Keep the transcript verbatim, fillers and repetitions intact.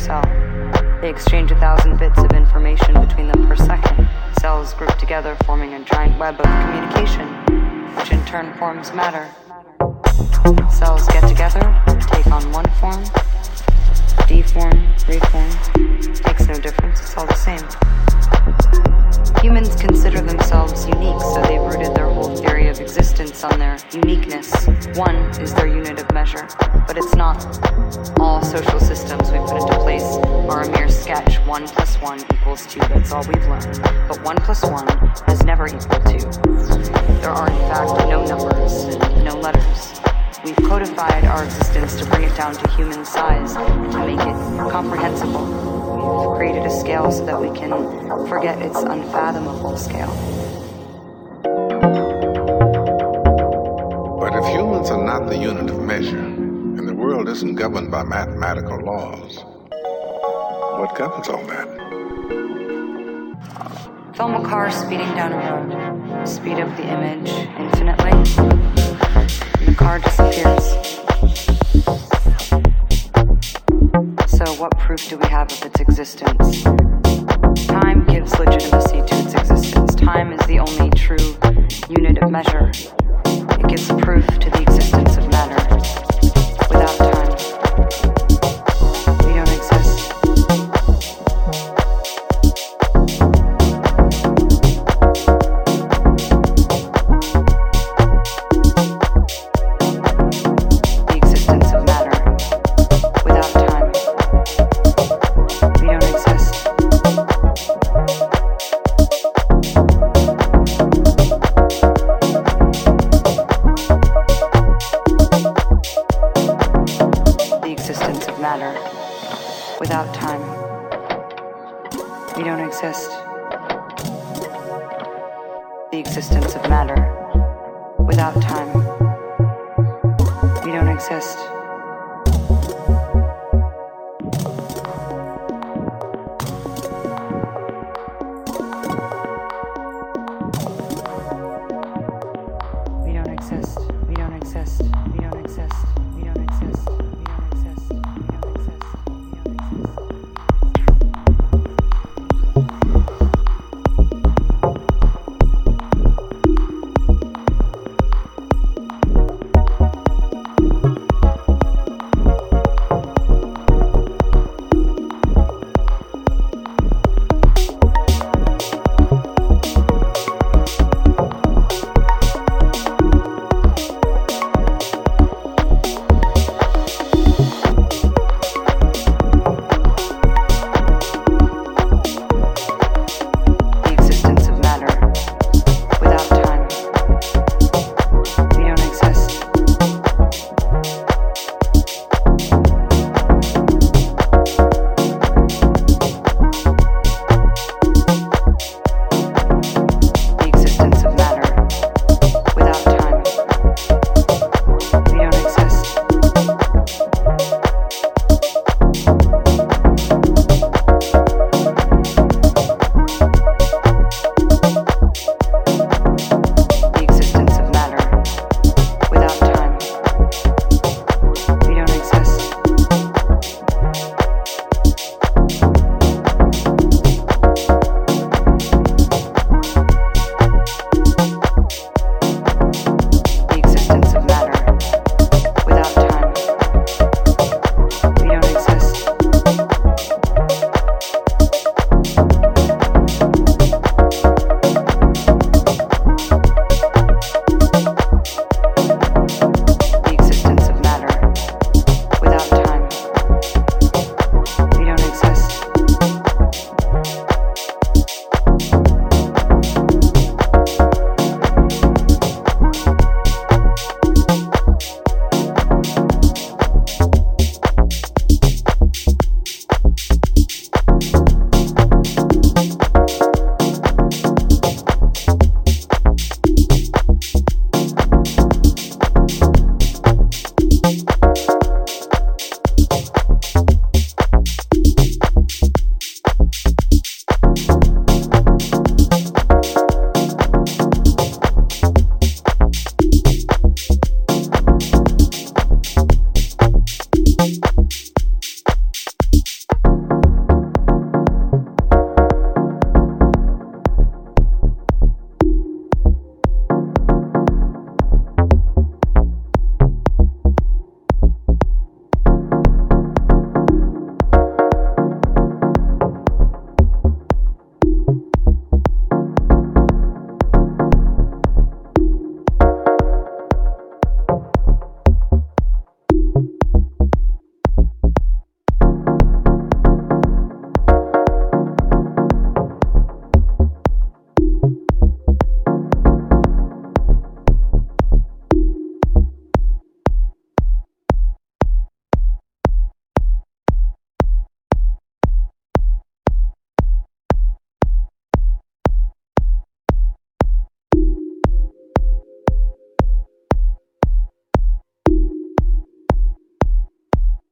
cell. They exchange a thousand bits of information between them per second. Cells group together, forming a giant web of communication, which in turn forms matter. Cells get together, take on one form, deform, reform. Makes no difference, it's all the same. Humans consider themselves unique, so they've rooted their whole theory of existence on their uniqueness. One is their unit of measure, but it's not. All social systems we put into place are a mere sketch. One plus one equals two, that's all we've learned. But one plus one has never equaled two. There are in fact no numbers and no letters. We've codified our existence to bring it down to human size, to make it comprehensible. We've created a scale so that we can forget its unfathomable scale. But if humans are not the unit of measure, and the world isn't governed by mathematical laws, what governs all that? Film a car speeding down a road. Speed up the image infinitely. The car disappears. So what proof do we have of its existence? Time gives legitimacy to its existence. Time is the only true unit of measure. It gives proof to the existence of matter. Without time, we don't exist. Without time, we don't exist. The existence of matter. Without time, we don't exist. We don't exist. We don't exist. We don't exist. We don't exist. We don't exist. We don't exist. Existence of